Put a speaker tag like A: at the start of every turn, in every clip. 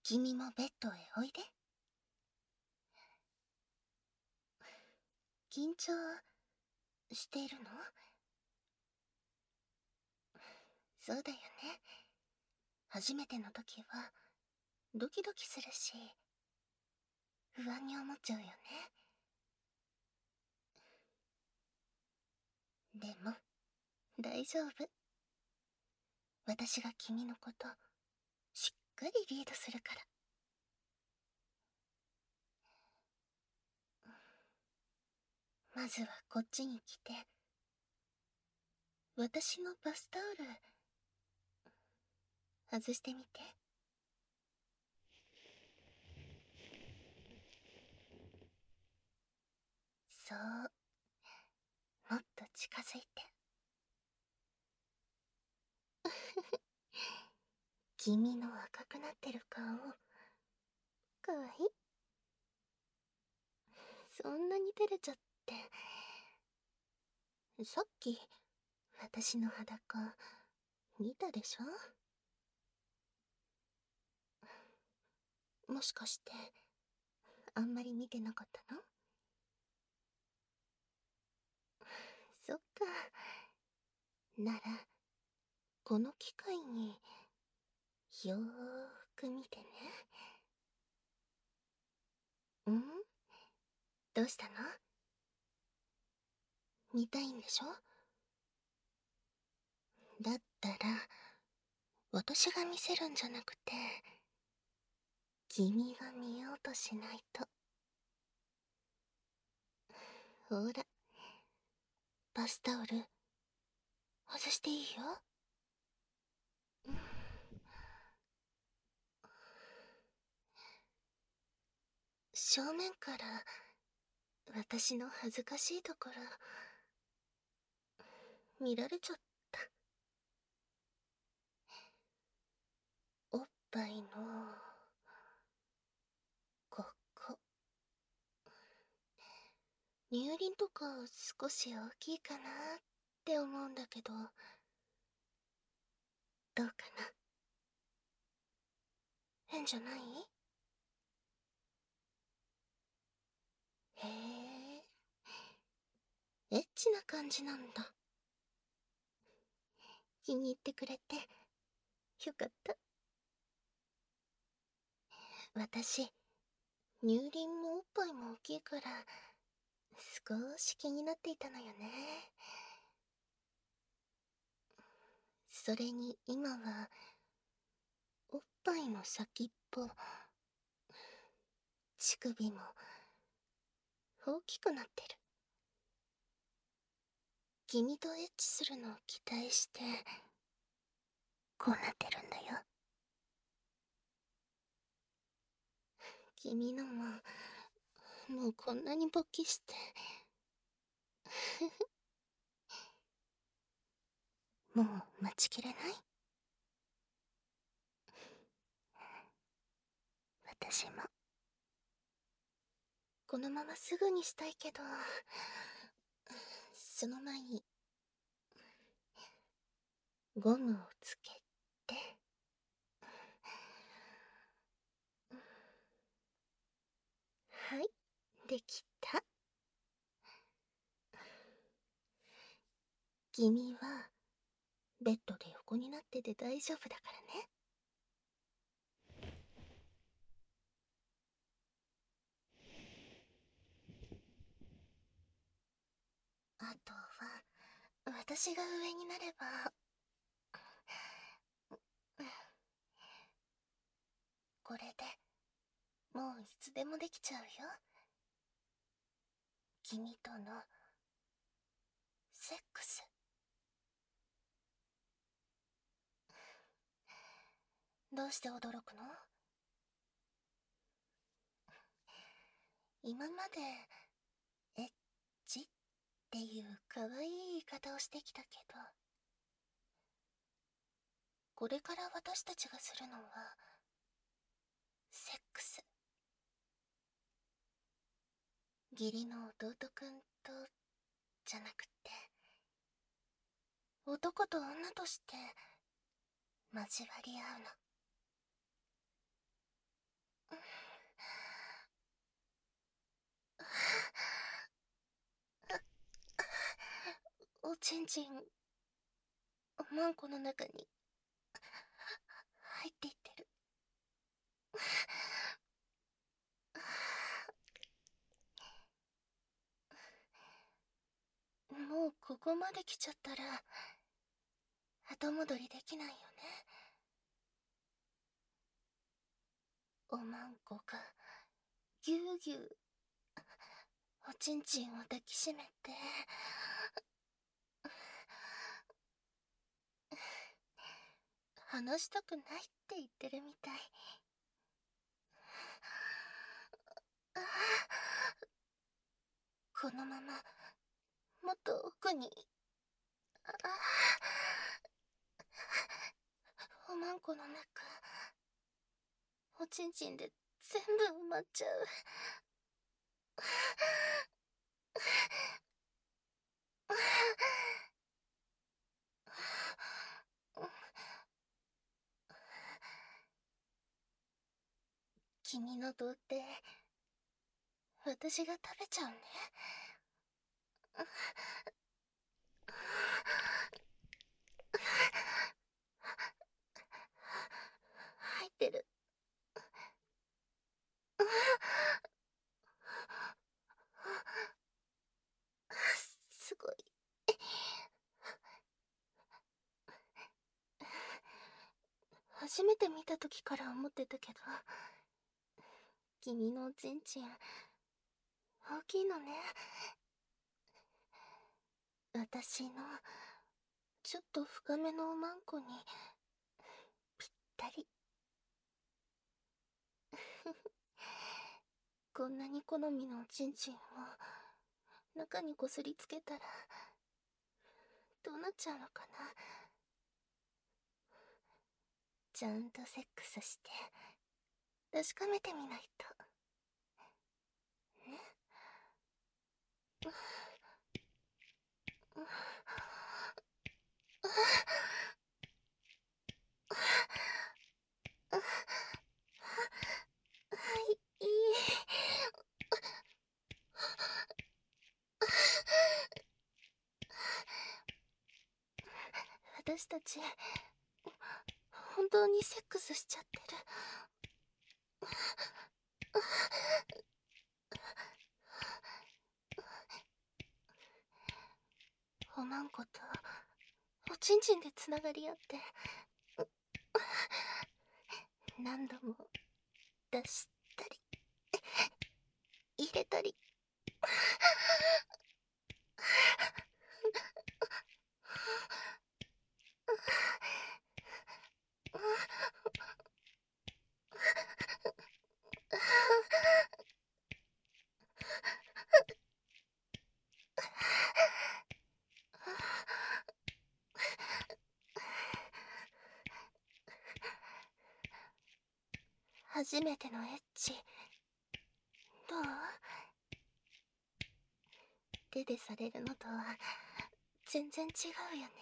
A: 君もベッドへおいで。緊張しているの？そうだよね。初めての時はドキドキするし、不安に思っちゃうよね。でも大丈夫。私が君のことしっかりリードするから。まずはこっちに来て、私のバスタオル外してみて。そう、もっと近づいて。君の赤くなってる顔、かわいい。そんなに照れちゃって。さっき私の裸見たでしょ？もしかしてあんまり見てなかったの？そっか。ならこの機会によーく見てね。ん？どうしたの？見たいんでしょ？だったら私が見せるんじゃなくて、君が見ようとしないと。ほら、バスタオル外していいよ。正面から私の恥ずかしいところ見られちゃった。おっぱいのここ、乳輪とか少し大きいかなって思うんだけど、どうかな？変じゃない？へえ、エッチな感じなんだ。気に入ってくれてよかった。私、乳輪もおっぱいも大きいから少し気になっていたのよね。それに今はおっぱいの先っぽ、乳首も大きくなってる。君とエッチするのを期待してこうなってるんだよ。君のもうこんなに勃起してもう待ちきれない？私もこのまますぐにしたいけど、その前にゴムをつけて。はい、できた。君はベッドで横になってて大丈夫だからね。あとは私が上になれば、これでもういつでもできちゃうよ。君とのセックス。どうして驚くの？今までエッチっていう可愛い言い方をしてきたけど、これから私たちがするのはセックス。義理の弟くんとじゃなくて、男と女として交わり合うの。 おちんちん、マンコの中に入っていってる。もうここまで来ちゃったら後戻りできないよね。おまんこがぎゅうぎゅうおちんちんを抱きしめて、話したくないって言ってるみたい。このままもっと奥に、おまんこの中おちんちんで全部埋まっちゃう。君の童貞、私が食べちゃうね。入ってる。すごい。初めて見た時から思ってたけど、君のおちんちん大きいのね。私のちょっと深めのおまんこにぴったり。こんなに好みのおちんちんを中にこすりつけたらどうなっちゃうのかな。ちゃんとセックスして確かめてみないとね。いい。私たち本当にセックスしちゃってる。おまんことおちんちんでつながり合って何度も出したり入れたり。初めてのエッチどう？手でされるのとは全然違うよね。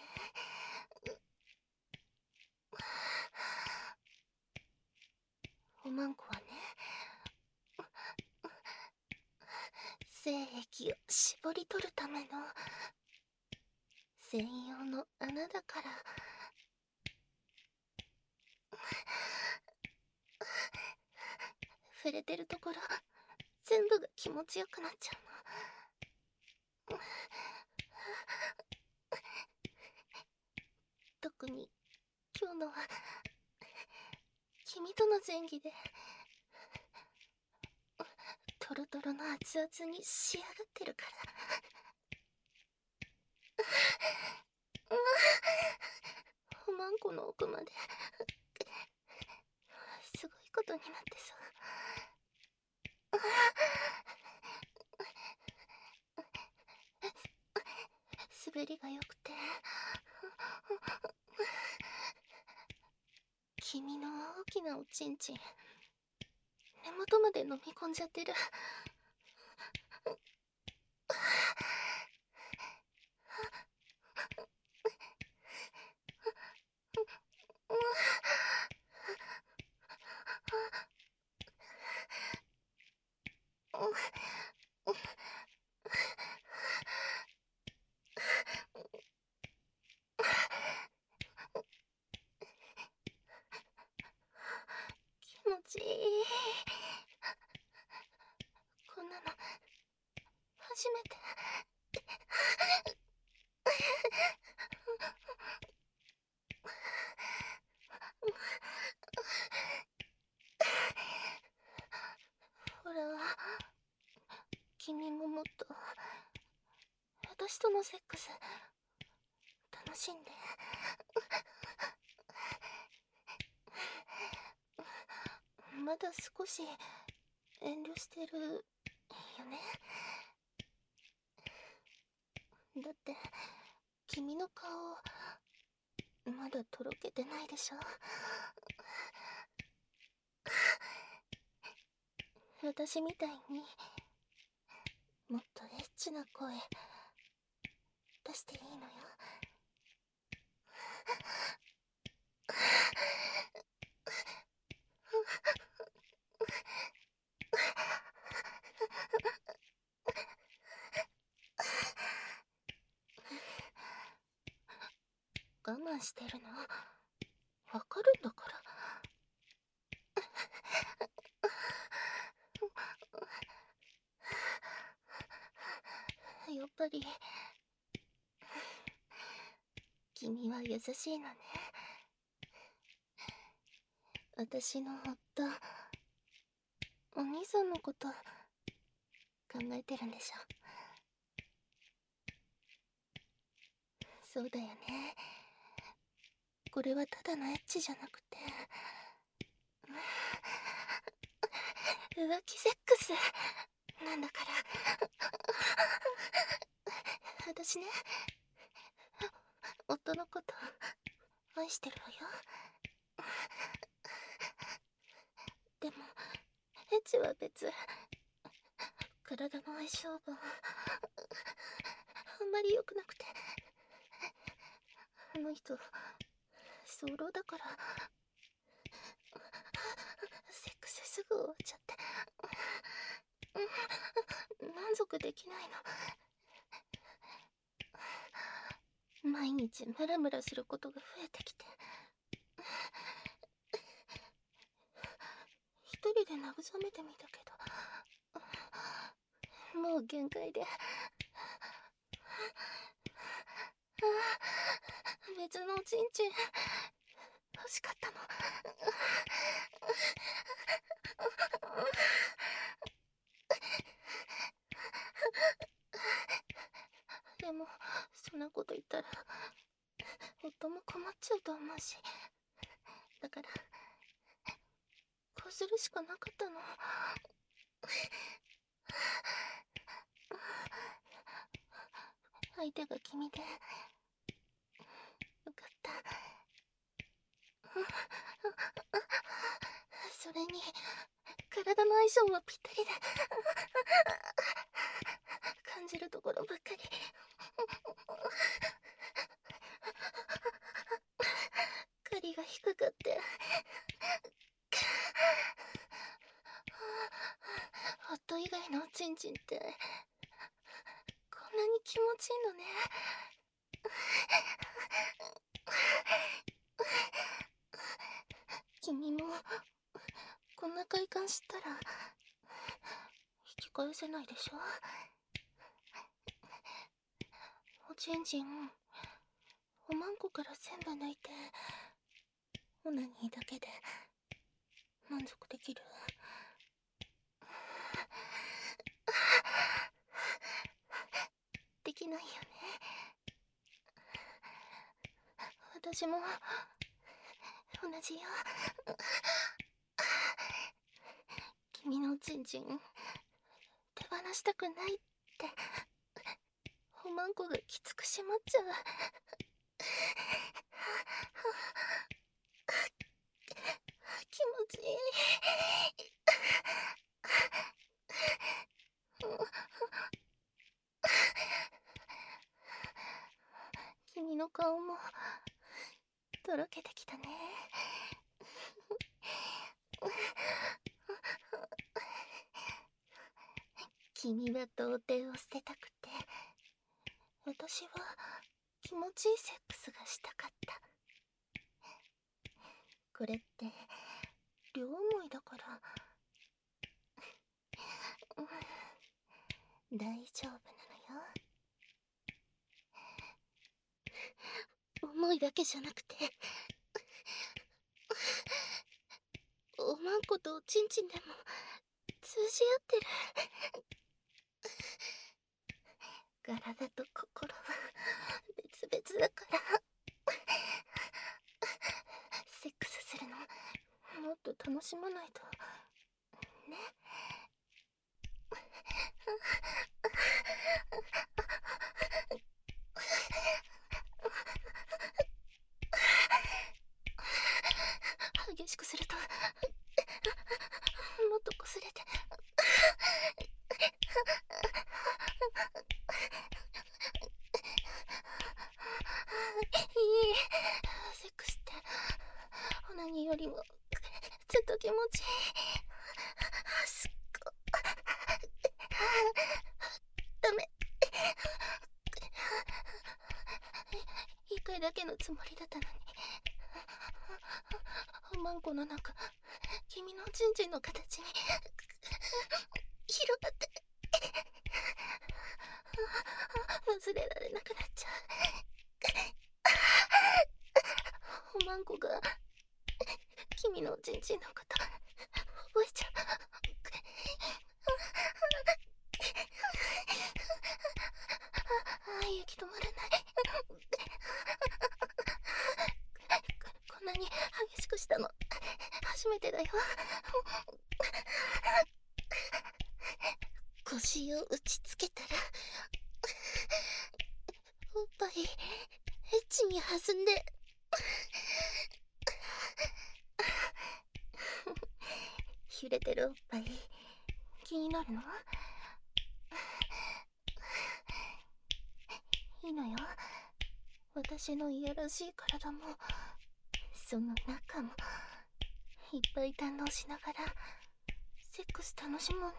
A: おまんこはね、精液を絞り取るための専用の穴だから。触れてるところ全部が気持ちよくなっちゃうの。特に今日のは君との前戯でトロトロの熱々に仕上がってるから。おまんこの奥まですごいことになってさ。滑りが良くて君の大きなおちんちん根元まで飲み込んじゃってる。 とのセックス楽しんで。まだ少し遠慮してるよね。だって君の顔まだとろけてないでしょ。私みたいにもっとエッチな声出していいのよ。我慢してるのわかるんだから。やっぱり君は優しいのね。私の夫、お兄さんのこと考えてるんでしょ。そうだよね。これはただのエッチじゃなくて浮気セックスなんだから。私ね、夫のこと愛してるわよ。でもエッチは別。体の相性があんまり良くなくて、あの人早漏だからセックスすぐ終わっちゃって満足できないの。毎日ムラムラすることが増えてきて、一人で慰めてみたけどもう限界で、別のおちんちん欲しかったの。でもそんなこと言ったら夫も困っちゃうと思うし、だからこうするしかなかったの。相手が君でよかった。それに体の相性もぴったりで感じるところばっかり。狩りが低くって夫以外のおちんちんってこんなに気持ちいいのね。君もこんな快感知ったら引き返せないでしょ。おちんちんおまんこから全部抜いてオナニーだけで満足できる？できないよね。私も同じよ。君のおちんちん手放したくないっておまんこがきつく締まっちゃう。気持ちいい。君の顔もとろけてきたね。君は童貞を捨てたくて、私は気持ちいいセックスがしたかった。これって両思いだから大丈夫なのよ。思いだけじゃなくておまんことおちんちんでも通じ合ってる。体と心だからセックスするのもっと楽しまないとね。激しくするともっと擦れていいセックスってオナニーよりもずっと気持ちいい。すっごダメ。一回だけのつもりだったのに。おまんこの中、君のちんちんの形に広がって忘れられなくなっちゃう。おまんこが君のちんちんのこと覚えちゃう。息止まらない。こんなに激しくしたの初めてだよ。腰を打ちつけたらおっぱいエッチに弾んで揺れてるおっぱい気になるの？いいのよ。私のいやらしい体もその中もいっぱい堪能しながらセックス楽しもうね。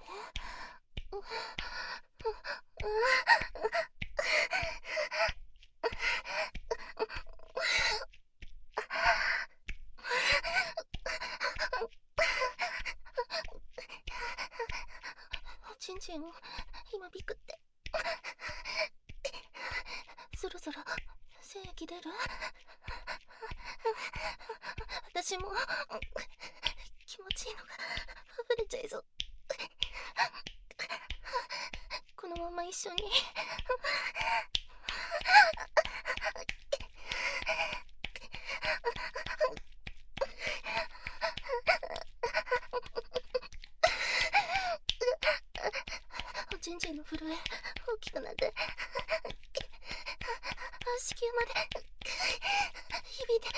A: おちんちん今ビクってそろそろ精液出る？私も気持ちいいのが溢れちゃいそう。このまま一緒におちんちんの震え大きくなって子宮まで響いて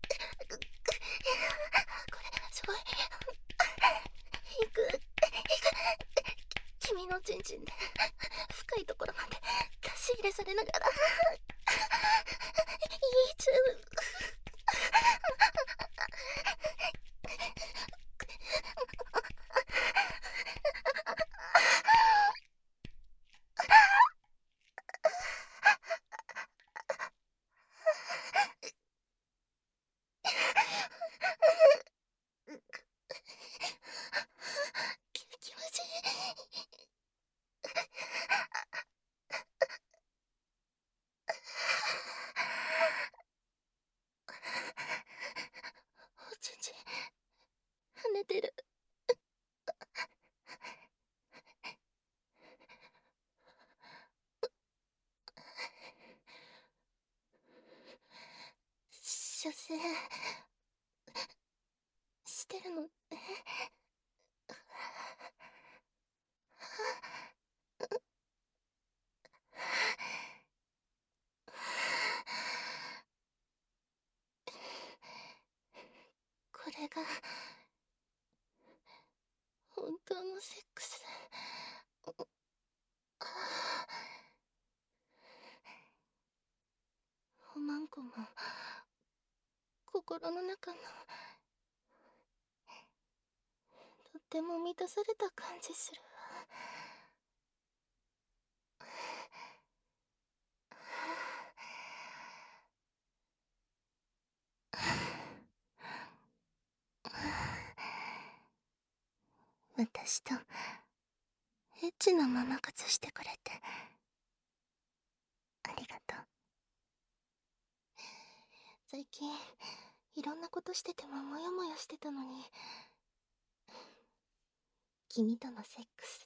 A: これすごい。いく君のちんちんで深いところまで出し入れされながらいいちゅう気持ちいい。おちんちん跳ねてる。射精してるのね。これが本当のセックス。おまんこも心の中のとっても満たされた感じするわ。私とエッチなママ活してくれてありがとう。最近いろんなことしててもモヤモヤしてたのに君とのセックス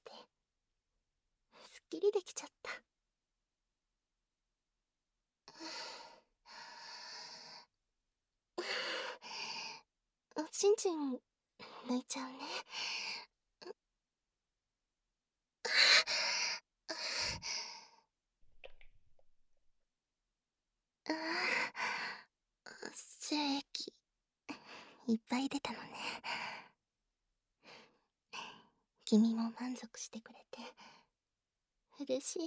A: ですっきりできちゃった。 ちんちん抜いちゃうね。ああ、精液いっぱい出たのね。君も満足してくれて嬉しい。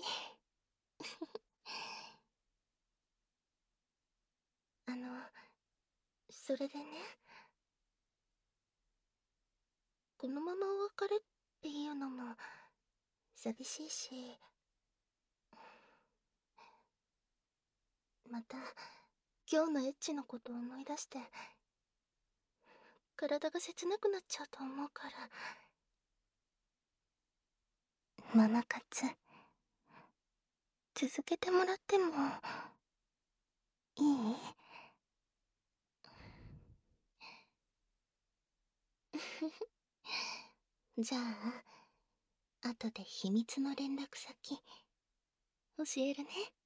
A: それでね、このままお別れっていうのも寂しいし、また今日のエッチのことを思い出して体が切なくなっちゃうと思うから。ママ活続けてもらってもいい？じゃあ後で秘密の連絡先教えるね。